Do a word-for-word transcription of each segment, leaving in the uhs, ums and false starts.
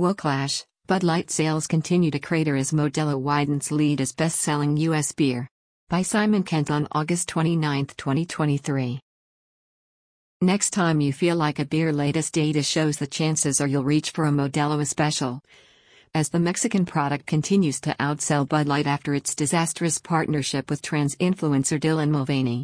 Will clash, Bud Light sales continue to crater as Modelo widens lead as best-selling U S beer. By Simon Kent on August twenty-ninth, twenty twenty-three. Next time you feel like a beer, latest data shows the chances are you'll reach for a Modelo Especial, as the Mexican product continues to outsell Bud Light after its disastrous partnership with trans influencer Dylan Mulvaney.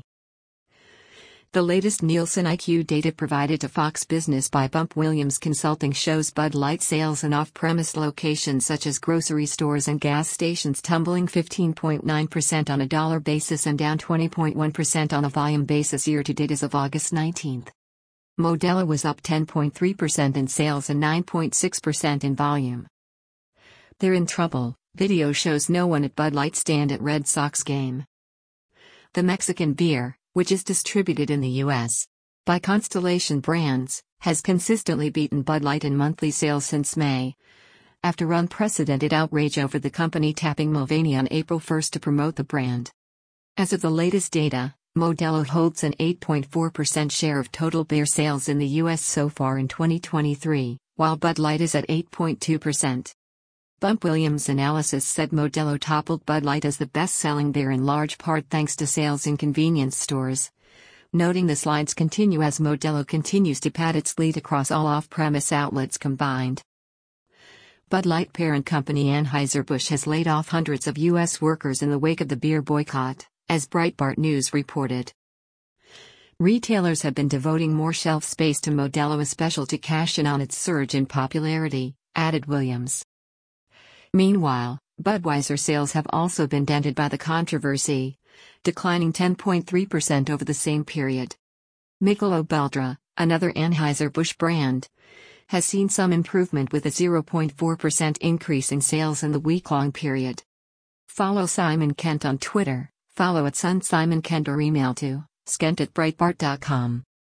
The latest Nielsen I Q data provided to Fox Business by Bump Williams Consulting shows Bud Light sales in off-premise locations such as grocery stores and gas stations tumbling fifteen point nine percent on a dollar basis and down twenty point one percent on a volume basis year-to-date as of August nineteenth. Modelo was up ten point three percent in sales and nine point six percent in volume. They're in trouble, video shows no one at Bud Light stand at Red Sox game. The Mexican beer, which is distributed in the U S by Constellation Brands, has consistently beaten Bud Light in monthly sales since May, after unprecedented outrage over the company tapping Mulvaney on April first to promote the brand. As of the latest data, Modelo holds an eight point four percent share of total beer sales in the U S so far in twenty twenty-three, while Bud Light is at eight point two percent. Bump Williams' analysis said Modelo toppled Bud Light as the best-selling beer in large part thanks to sales in convenience stores, noting the slides continue as Modelo continues to pad its lead across all off-premise outlets combined. Bud Light parent company Anheuser-Busch has laid off hundreds of U S workers in the wake of the beer boycott, as Breitbart News reported. Retailers have been devoting more shelf space to Modelo Especial to cash in on its surge in popularity, added Williams. Meanwhile, Budweiser sales have also been dented by the controversy, declining ten point three percent over the same period. Michelob Ultra, another Anheuser-Busch brand, has seen some improvement with a zero point four percent increase in sales in the week-long period. Follow Simon Kent on Twitter, follow at Sun Simon Kent or email to skent at breitbart dot com.